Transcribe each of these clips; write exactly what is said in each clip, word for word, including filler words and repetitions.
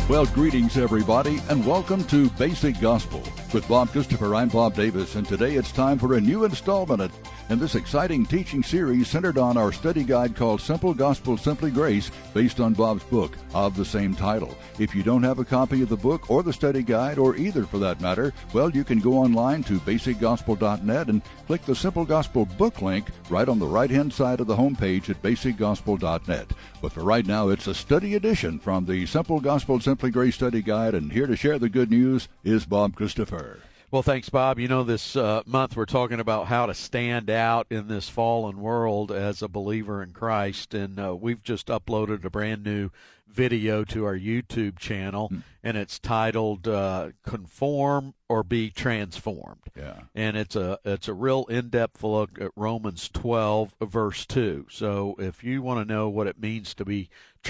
Well, greetings, everybody, and welcome to Basic Gospel with Bob Christopher. I'm Bob Davis, and today it's time for a new installment in this exciting teaching series centered on our study guide called Simple Gospel, Simply Grace, based on Bob's book of the same title. If you don't have a copy of the book or the study guide, or either for that matter, well, you can go online to basic gospel dot net and click the Simple Gospel book link right on the right-hand side of the homepage at basic gospel dot net. But for right now, it's a study edition from the Simple Gospel, Simply Grace Study Guide, and here to share the good news is Bob Christopher. Well, thanks, Bob. You know, this uh, month we're talking about how to stand out in this fallen world as a believer in Christ, and uh, we've just uploaded a brand new video to our YouTube channel, hmm. and it's titled uh, "Conform or Be Transformed." Yeah, and it's a it's a real in-depth look at Romans twelve, verse two. So, if you want to know what it means to be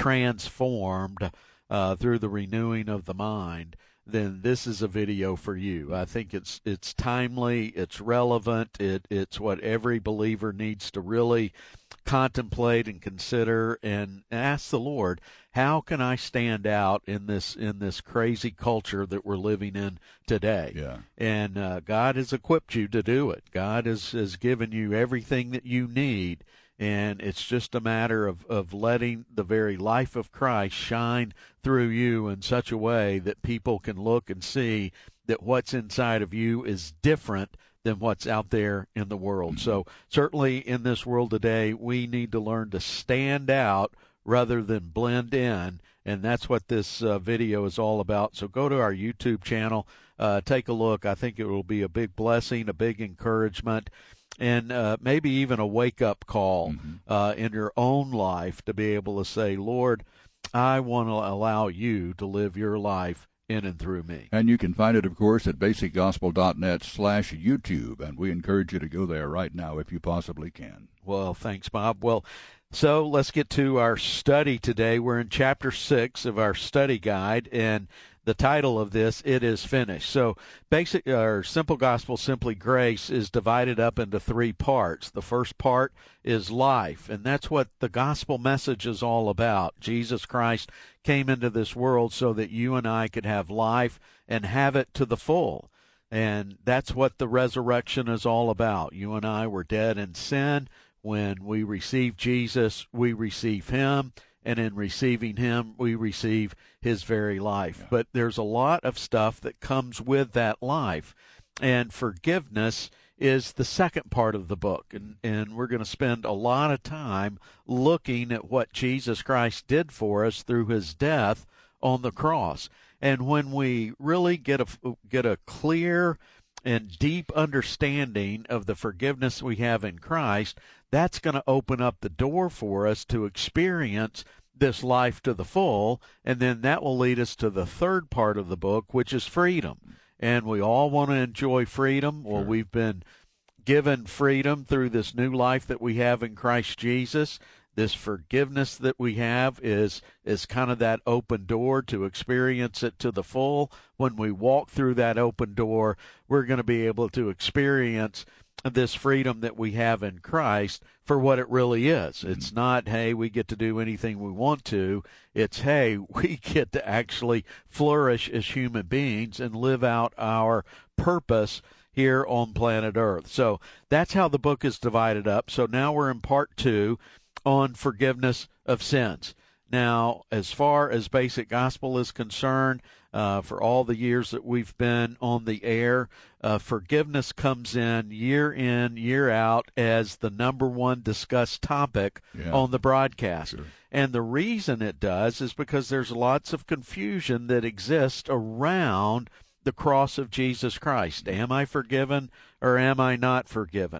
transformed uh, through the renewing of the mind, then this is a video for you. I think it's it's timely, it's relevant, it it's what every believer needs to really contemplate and consider and ask the Lord, how can I stand out in this in this crazy culture that we're living in today? Yeah. And uh, God has equipped you to do it. God has, has given you everything that you need. And it's just a matter of, of letting the very life of Christ shine through you in such a way that people can look and see that what's inside of you is different than what's out there in the world. Mm-hmm. So certainly in this world today, we need to learn to stand out rather than blend in, and that's what this uh, video is all about. So go to our YouTube channel, uh, take a look. I think it will be a big blessing, a big encouragement, and uh, maybe even a wake-up call mm-hmm. uh, in your own life to be able to say, Lord, I want to allow you to live your life in and through me. And you can find it, of course, at basic gospel dot net slash YouTube, and we encourage you to go there right now if you possibly can. Well, thanks, Bob. Well, so let's get to our study today. We're in chapter six of our study guide, and the title of this, It Is Finished. So basic or Simple Gospel, Simply Grace is divided up into three parts. The first part is life, and that's what the gospel message is all about. Jesus Christ came into this world so that you and I could have life and have it to the full. And that's what the resurrection is all about. You and I were dead in sin. When we receive Jesus, we receive him. And in receiving him, we receive his very life. Yeah. But there's a lot of stuff that comes with that life. And forgiveness is the second part of the book. And, and we're going to spend a lot of time looking at what Jesus Christ did for us through his death on the cross. And when we really get a, get a clear and deep understanding of the forgiveness we have in Christ, that's going to open up the door for us to experience this life to the full, and then that will lead us to the third part of the book, which is freedom. And we all want to enjoy freedom. Well, sure. We've been given freedom through this new life that we have in Christ Jesus. This forgiveness that we have is is kind of that open door to experience it to the full. When we walk through that open door, we're going to be able to experience this freedom that we have in Christ for what it really is. It's not, hey, we get to do anything we want to. It's, hey, we get to actually flourish as human beings and live out our purpose here on planet Earth. So that's how the book is divided up. So now we're in part two on forgiveness of sins. Now, as far as Basic Gospel is concerned, uh, for all the years that we've been on the air, uh, forgiveness comes in year in, year out as the number one discussed topic yeah. on the broadcast. Sure. And the reason it does is because there's lots of confusion that exists around the cross of Jesus Christ. Am I forgiven or am I not forgiven?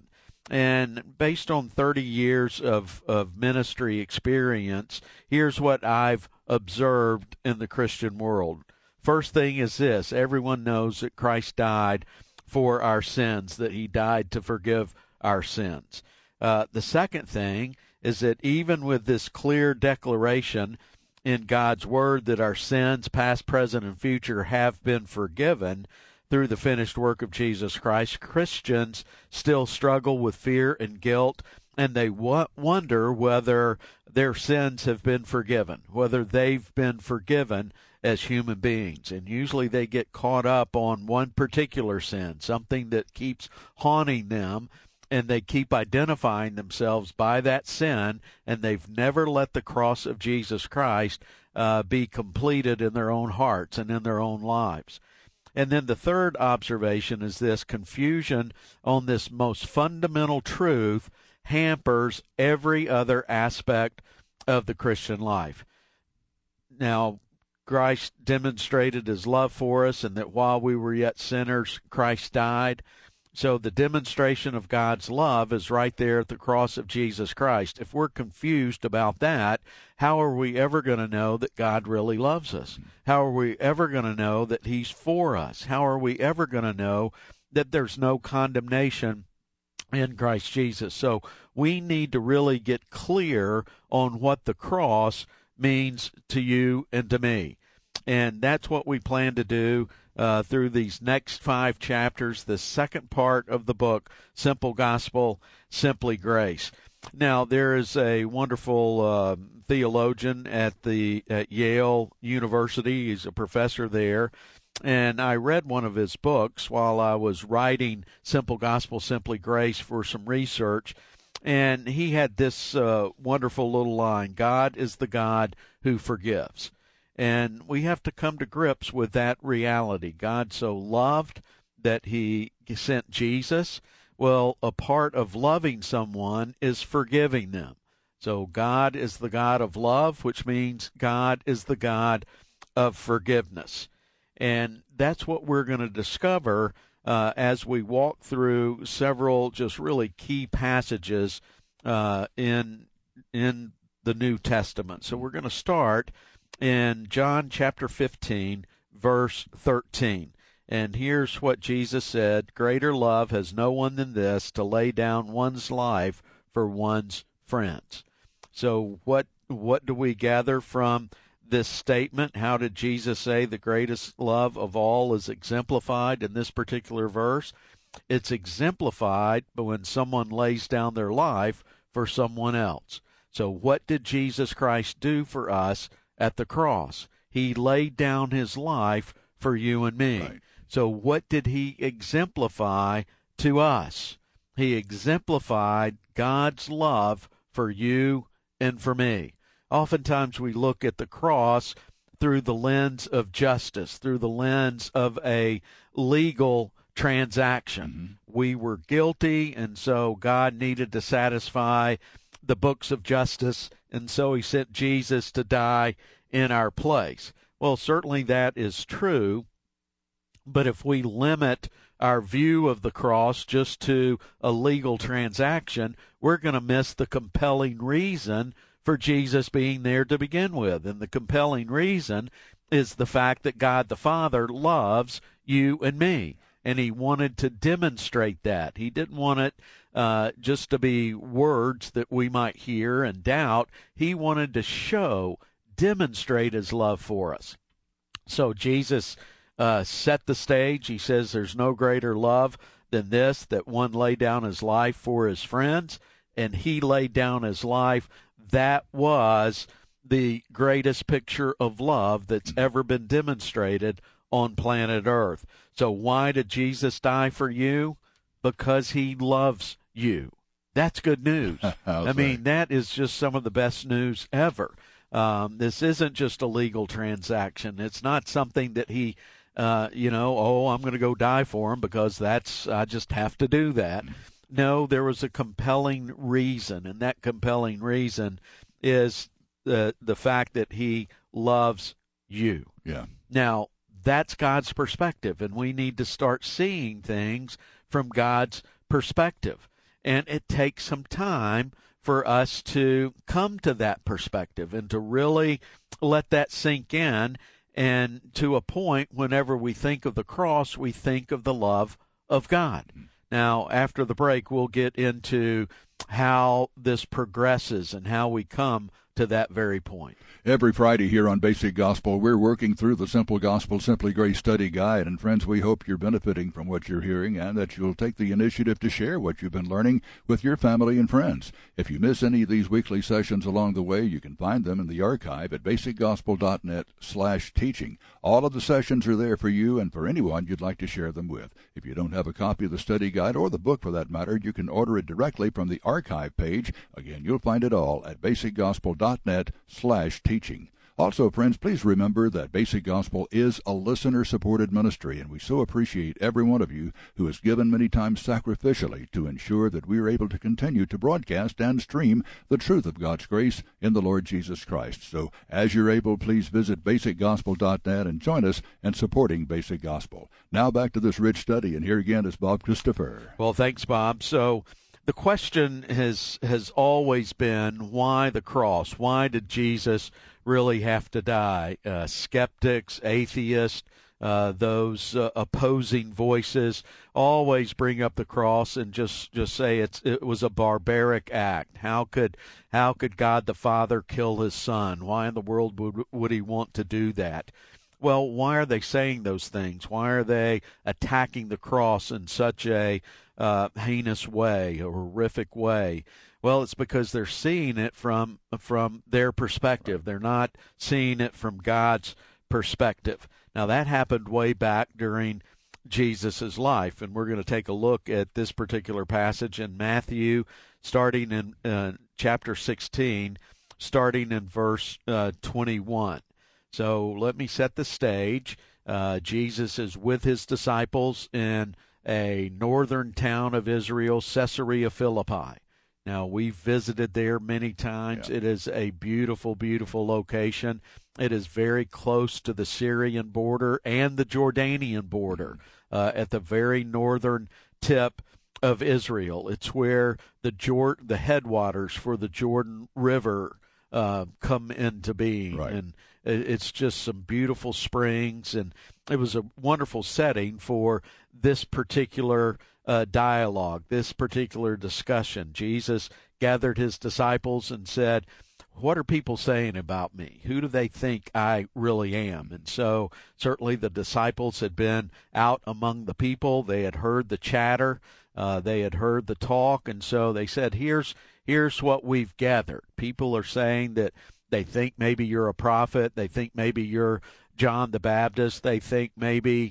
And based on thirty years of, of ministry experience, here's what I've observed in the Christian world. First thing is this: everyone knows that Christ died for our sins, that he died to forgive our sins. Uh, the second thing is that even with this clear declaration in God's Word that our sins, past, present, and future, have been forgiven through the finished work of Jesus Christ, Christians still struggle with fear and guilt and they w- wonder whether their sins have been forgiven, whether they've been forgiven as human beings. And usually they get caught up on one particular sin, something that keeps haunting them, and they keep identifying themselves by that sin, and they've never let the cross of Jesus Christ uh, be completed in their own hearts and in their own lives. And then the third observation is this: confusion on this most fundamental truth hampers every other aspect of the Christian life. Now, Christ demonstrated his love for us, and that while we were yet sinners, Christ died. So the demonstration of God's love is right there at the cross of Jesus Christ. If we're confused about that, how are we ever going to know that God really loves us? How are we ever going to know that he's for us? How are we ever going to know that there's no condemnation in Christ Jesus? So we need to really get clear on what the cross means to you and to me. And that's what we plan to do uh, through these next five chapters, the second part of the book, Simple Gospel, Simply Grace. Now, there is a wonderful uh, theologian at the at Yale University. He's a professor there. And I read one of his books while I was writing Simple Gospel, Simply Grace for some research. And he had this uh, wonderful little line: God is the God who forgives. And we have to come to grips with that reality. God so loved that he sent Jesus. Well, a part of loving someone is forgiving them. So God is the God of love, which means God is the God of forgiveness. And that's what we're going to discover uh, as we walk through several just really key passages uh, in in the New Testament. So we're going to start in John chapter fifteen, verse thirteen. And here's what Jesus said: "Greater love has no one than this, to lay down one's life for one's friends." So what what do we gather from this statement? How did Jesus say the greatest love of all is exemplified in this particular verse? It's exemplified when someone lays down their life for someone else. So what did Jesus Christ do for us at the cross? He laid down his life for you and me. Right. So what did he exemplify to us? He exemplified God's love for you and for me. Oftentimes we look at the cross through the lens of justice, through the lens of a legal transaction. Mm-hmm. We were guilty, and so God needed to satisfy the books of justice, and so he sent Jesus to die in our place. Well, certainly that is true, but if we limit our view of the cross just to a legal transaction, we're going to miss the compelling reason for Jesus being there to begin with. And the compelling reason is the fact that God the Father loves you and me, and he wanted to demonstrate that. He didn't want it uh, just to be words that we might hear and doubt. He wanted to show, demonstrate his love for us. So Jesus uh, set the stage. He says there's no greater love than this, that one lay down his life for his friends, and he laid down his life. That was the greatest picture of love that's ever been demonstrated on planet Earth. So why did Jesus die for you? Because he loves you. That's good news. I mean, that is just some of the best news ever. Um, this isn't just a legal transaction. It's not something that he, uh, you know, oh, I'm going to go die for him because that's, I just have to do that. No, there was a compelling reason, and that compelling reason is the the fact that he loves you. Yeah. Now, that's God's perspective, and we need to start seeing things from God's perspective. And it takes some time for us to come to that perspective and to really let that sink in, and to a point, whenever we think of the cross, we think of the love of God. Now, after the break, we'll get into how this progresses and how we come to that very point. Every Friday here on Basic Gospel, we're working through the Simple Gospel, Simply Grace Study Guide. And friends, we hope you're benefiting from what you're hearing and that you'll take the initiative to share what you've been learning with your family and friends. If you miss any of these weekly sessions along the way, you can find them in the archive at basicgospel.net slash teaching. All of the sessions are there for you and for anyone you'd like to share them with. If you don't have a copy of the study guide or the book for that matter, you can order it directly from the archive page. Again, you'll find it all at basicgospel.net slash teaching. Also, friends, please remember that Basic Gospel is a listener-supported ministry, and we so appreciate every one of you who has given many times sacrificially to ensure that we are able to continue to broadcast and stream the truth of God's grace in the Lord Jesus Christ. So, as you're able, please visit basic gospel dot net and join us in supporting Basic Gospel. Now back to this rich study, and here again is Bob Christopher. Well, thanks, Bob. So, the question has has always been, why the cross? Why did Jesus really have to die? Uh, skeptics, atheists, uh, those uh, opposing voices always bring up the cross and just, just say it's it was a barbaric act. How could how could God the Father kill his Son? Why in the world would would he want to do that? Well, why are they saying those things? Why are they attacking the cross in such a uh, heinous way, a horrific way? Well, it's because they're seeing it from from their perspective. They're not seeing it from God's perspective. Now, that happened way back during Jesus' life, and we're going to take a look at this particular passage in Matthew, starting in uh, chapter sixteen, starting in verse uh, twenty-one. So let me set the stage. Uh, Jesus is with his disciples in a northern town of Israel, Caesarea Philippi. Now, we've visited there many times. Yeah. It is a beautiful, beautiful location. It is very close to the Syrian border and the Jordanian border, uh, at the very northern tip of Israel. It's where the Jor- the headwaters for the Jordan River uh, come into being. Right. And it's just some beautiful springs, and it was a wonderful setting for this particular uh, dialogue, this particular discussion. Jesus gathered his disciples and said, what are people saying about me? Who do they think I really am? And so certainly the disciples had been out among the people. They had heard the chatter. Uh, they had heard the talk. And so they said, here's here's what we've gathered. People are saying that they think maybe you're a prophet. They think maybe you're John the Baptist. They think maybe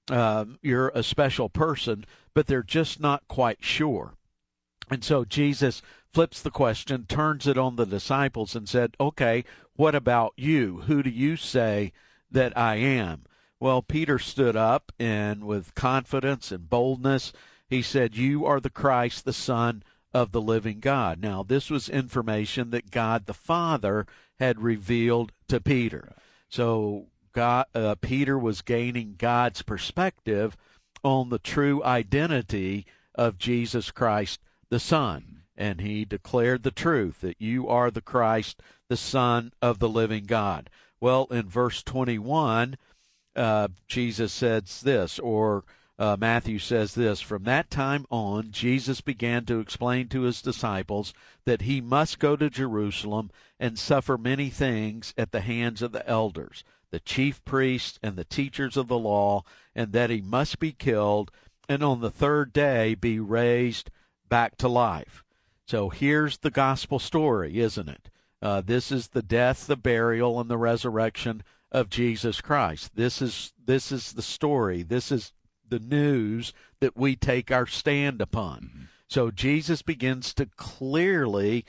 um, you're a special person, but they're just not quite sure. And so Jesus flips the question, turns it on the disciples, and said, okay, what about you? Who do you say that I am? Well, Peter stood up, and with confidence and boldness, he said, you are the Christ, the Son of the living God. Now, this was information that God the Father had revealed to Peter. So God, uh, Peter was gaining God's perspective on the true identity of Jesus Christ, the Son. And he declared the truth, that you are the Christ, the Son of the living God. Well, in verse twenty-one, uh, Jesus says this, or Uh, Matthew says this, from that time on, Jesus began to explain to his disciples that he must go to Jerusalem and suffer many things at the hands of the elders, the chief priests, and the teachers of the law, and that he must be killed, and on the third day be raised back to life. So here's the gospel story, isn't it? Uh, this is the death, the burial, and the resurrection of Jesus Christ. This is this is the story. This is the news that we take our stand upon. Mm-hmm. So Jesus begins to clearly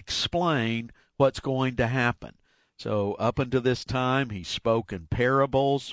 explain what's going to happen. So up until this time, he spoke in parables.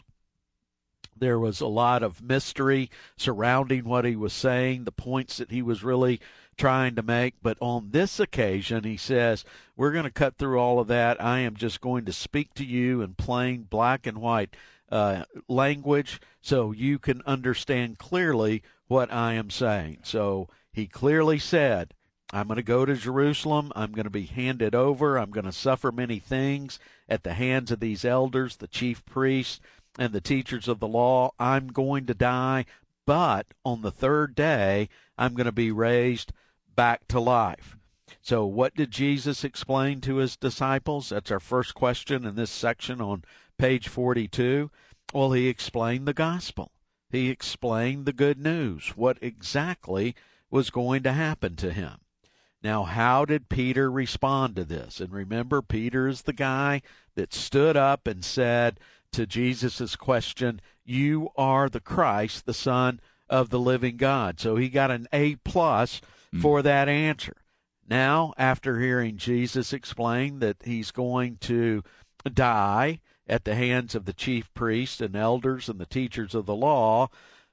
There was a lot of mystery surrounding what he was saying, the points that he was really trying to make. But on this occasion, he says, we're going to cut through all of that. I am just going to speak to you in plain black and white Uh, language so you can understand clearly what I am saying. So he clearly said, I'm going to go to Jerusalem. I'm going to be handed over. I'm going to suffer many things at the hands of these elders, the chief priests, and the teachers of the law. I'm going to die, but on the third day, I'm going to be raised back to life. So what did Jesus explain to his disciples? That's our first question in this section on page forty-two. Well, he explained the gospel. He explained the good news, what exactly was going to happen to him. Now, how did Peter respond to this? And remember, Peter is the guy that stood up and said to Jesus' question, "You are the Christ, the Son of the living God." So he got an A plus mm. for that answer. Now, after hearing Jesus explain that he's going to die at the hands of the chief priests and elders and the teachers of the law,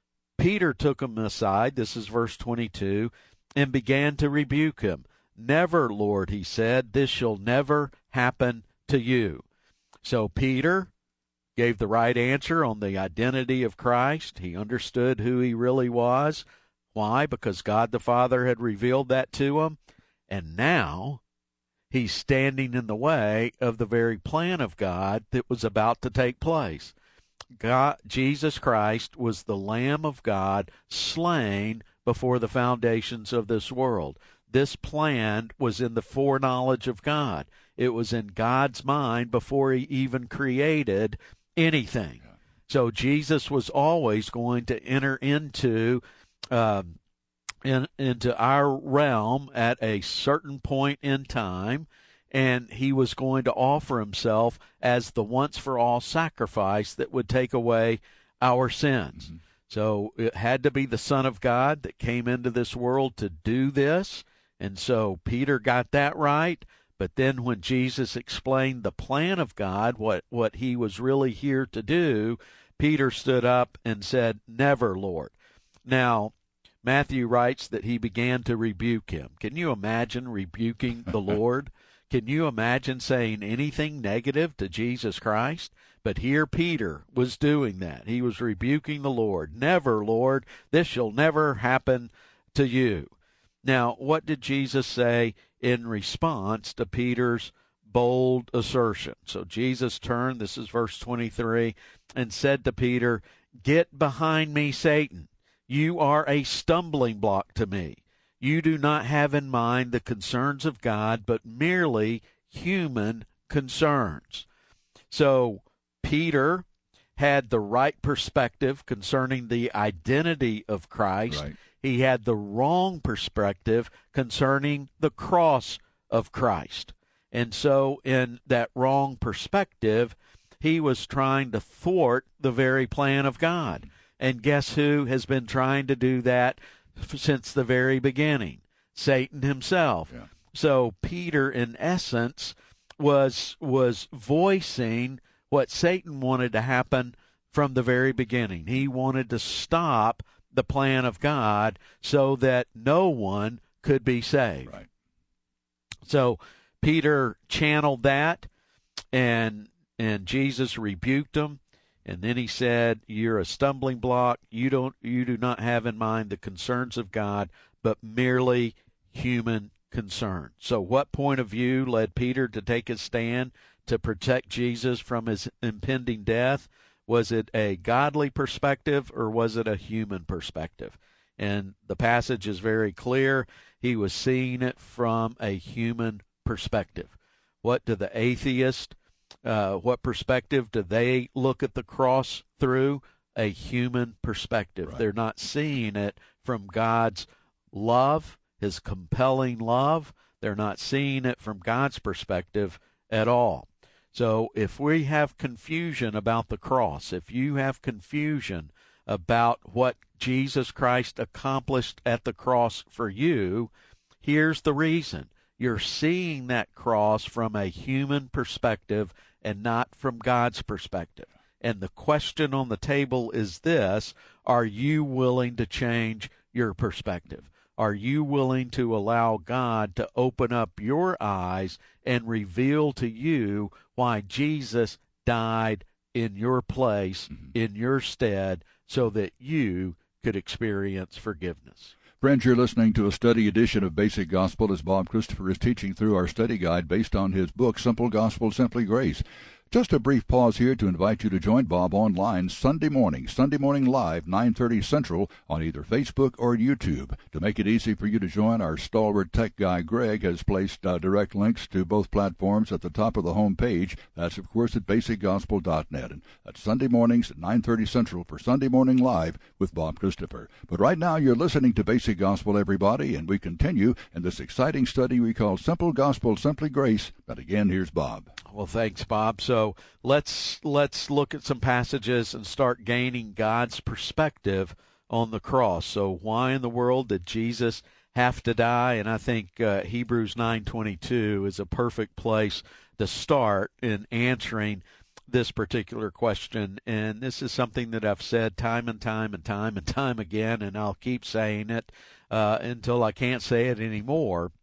Peter took him aside, this is verse twenty-two, and began to rebuke him. "Never, Lord," he said, "this shall never happen to you." So Peter gave the right answer on the identity of Christ. He understood who he really was. Why? Because God the Father had revealed that to him. And now he's standing in the way of the very plan of God that was about to take place. God, Jesus Christ was the Lamb of God slain before the foundations of this world. This plan was in the foreknowledge of God. It was in God's mind before he even created anything. So Jesus was always going to enter into um, in, into our realm at a certain point in time, and he was going to offer himself as the once-for-all sacrifice that would take away our sins. Mm-hmm. So it had to be the Son of God that came into this world to do this, and so Peter got that right. But then when Jesus explained the plan of God, what, what he was really here to do, Peter stood up and said, "Never, Lord." Now, Matthew writes that he began to rebuke him. Can you imagine rebuking the Lord? Can you imagine saying anything negative to Jesus Christ? But here Peter was doing that. He was rebuking the Lord. "Never, Lord, this shall never happen to you." Now, what did Jesus say in response to Peter's bold assertion? So Jesus turned, this is verse twenty-three, and said to Peter, "Get behind me, Satan. You are a stumbling block to me. You do not have in mind the concerns of God, but merely human concerns." So Peter had the right perspective concerning the identity of Christ. Right. He had the wrong perspective concerning the cross of Christ. And so in that wrong perspective, he was trying to thwart the very plan of God. And guess who has been trying to do that since the very beginning? Satan himself. Yeah. So Peter, in essence, was was voicing what Satan wanted to happen from the very beginning. He wanted to stop the plan of God so that no one could be saved. Right. So Peter channeled that, and and Jesus rebuked him. And then he said, "You're a stumbling block. You don't you do not have in mind the concerns of God, but merely human concerns." So what point of view led Peter to take his stand to protect Jesus from his impending death? Was it a godly perspective or was it a human perspective? And the passage is very clear. He was seeing it from a human perspective. What do the atheists Uh, what perspective do they look at the cross through? A human perspective. Right. They're not seeing it from God's love, his compelling love. They're not seeing it from God's perspective at all. So if we have confusion about the cross, if you have confusion about what Jesus Christ accomplished at the cross for you, here's the reason. You're seeing that cross from a human perspective and not from God's perspective. And the question on the table is this: are you willing to change your perspective? Are you willing to allow God to open up your eyes and reveal to you why Jesus died in your place, mm-hmm. in your stead, so that you could experience forgiveness? Friends, you're listening to a study edition of Basic Gospel as Bob Christopher is teaching through our study guide based on his book, Simple Gospel, Simply Grace. Just a brief pause here to invite you to join Bob online Sunday morning, Sunday morning live, nine thirty Central, on either Facebook or YouTube. To make it easy for you to join, our stalwart tech guy Greg has placed uh, direct links to both platforms at the top of the home page. That's, of course, at basic gospel dot net. And that's Sunday mornings at nine thirty Central for Sunday Morning Live with Bob Christopher. But right now, you're listening to Basic Gospel, everybody, and we continue in this exciting study we call Simple Gospel, Simply Grace. But again, here's Bob. Well, thanks, Bob. So let's let's look at some passages and start gaining God's perspective on the cross. So why in the world did Jesus have to die? And I think uh, Hebrews nine twenty-two is a perfect place to start in answering this particular question. And this is something that I've said time and time and time and time again, and I'll keep saying it uh, until I can't say it anymore.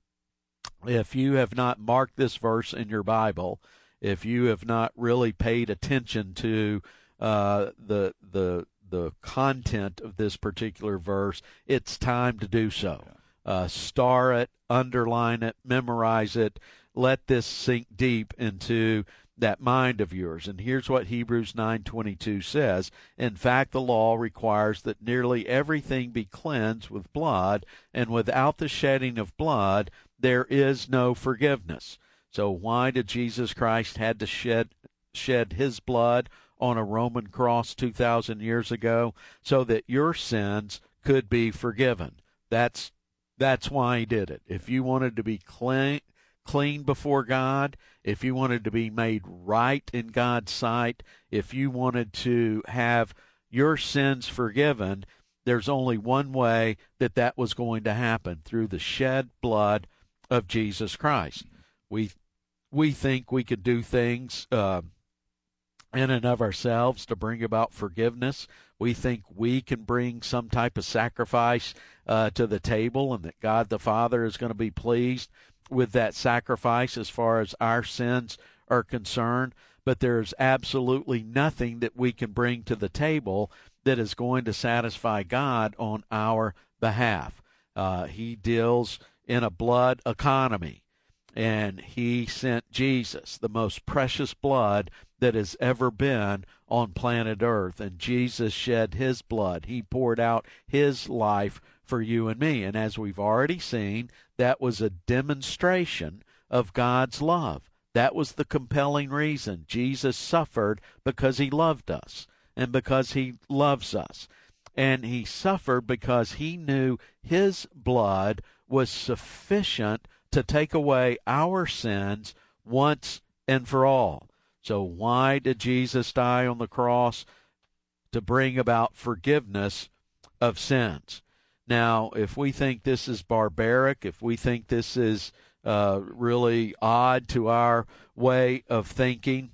If you have not marked this verse in your Bible, if you have not really paid attention to uh, the the the content of this particular verse, it's time to do so. Uh, star it, underline it, memorize it. Let this sink deep into that mind of yours. And here's what Hebrews nine twenty-two says. In fact, the law requires that nearly everything be cleansed with blood, and without the shedding of blood, there is no forgiveness. So why did Jesus Christ had to shed shed his blood on a Roman cross two thousand years ago? So that your sins could be forgiven. That's that's why he did it. If you wanted to be clean, clean before God, if you wanted to be made right in God's sight, if you wanted to have your sins forgiven, there's only one way that that was going to happen, through the shed blood of Jesus Christ. We we think we could do things uh, in and of ourselves to bring about forgiveness. We think we can bring some type of sacrifice uh, to the table, and that God the Father is going to be pleased with that sacrifice as far as our sins are concerned. But there's absolutely nothing that we can bring to the table that is going to satisfy God on our behalf. Uh, he deals in a blood economy, and he sent Jesus, the most precious blood that has ever been on planet Earth. And Jesus shed his blood. He poured out his life for you and me. And as we've already seen, that was a demonstration of God's love. That was the compelling reason. Jesus suffered because he loved us and because he loves us. And he suffered because he knew his blood was sufficient to take away our sins once and for all. So why did Jesus die on the cross? To bring about forgiveness of sins. Now, if we think this is barbaric, if we think this is uh, really odd to our way of thinking,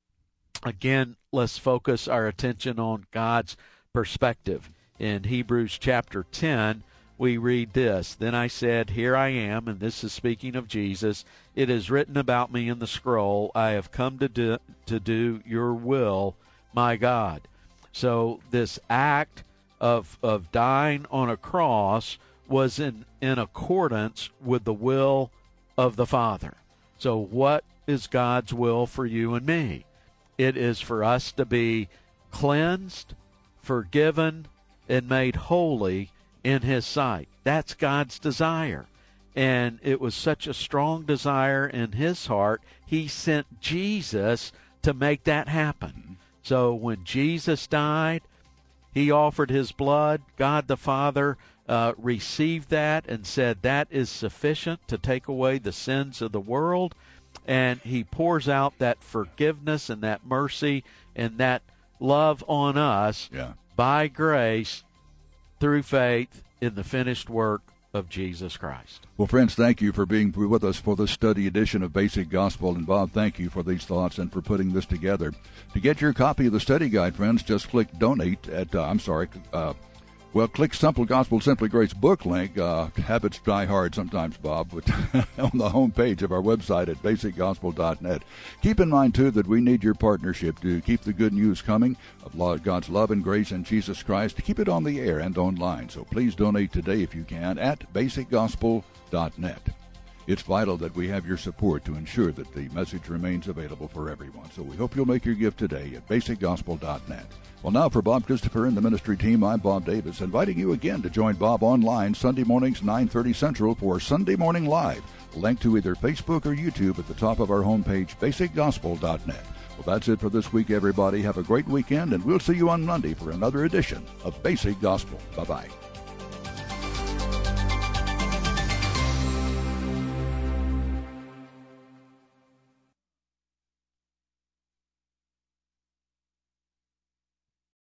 again, let's focus our attention on God's perspective. In Hebrews chapter ten, we read this. Then I said, here I am, and this is speaking of Jesus. It is written about me in the scroll, I have come to do, to do your will, my God. So this act of of dying on a cross was in, in accordance with the will of the Father. So what is God's will for you and me? It is for us to be cleansed, forgiven, and made holy in his sight. That's God's desire. And it was such a strong desire in his heart, he sent Jesus to make that happen. So when Jesus died, he offered his blood. God the Father uh, received that and said that is sufficient to take away the sins of the world. And he pours out that forgiveness and that mercy and that love on us yeah. by grace through faith in the finished work of Jesus Christ. Well, friends, thank you for being with us for this study edition of Basic Gospel. And Bob, thank you for these thoughts and for putting this together. To get your copy of the study guide, friends, just click donate at, uh, I'm sorry, uh, well, click Simple Gospel, Simply Grace book link. Uh, habits die hard sometimes, Bob, but on the home page of our website at basic gospel dot net. Keep in mind, too, that we need your partnership to keep the good news coming of God's love and grace in Jesus Christ, to keep it on the air and online. So please donate today if you can at basic gospel dot net. It's vital that we have your support to ensure that the message remains available for everyone. So we hope you'll make your gift today at basic gospel dot net. Well, now for Bob Christopher and the ministry team, I'm Bob Davis, inviting you again to join Bob online Sunday mornings, nine thirty Central, for Sunday Morning Live. Link to either Facebook or YouTube at the top of our homepage, basic gospel dot net. Well, that's it for this week, everybody. Have a great weekend, and we'll see you on Monday for another edition of Basic Gospel. Bye-bye.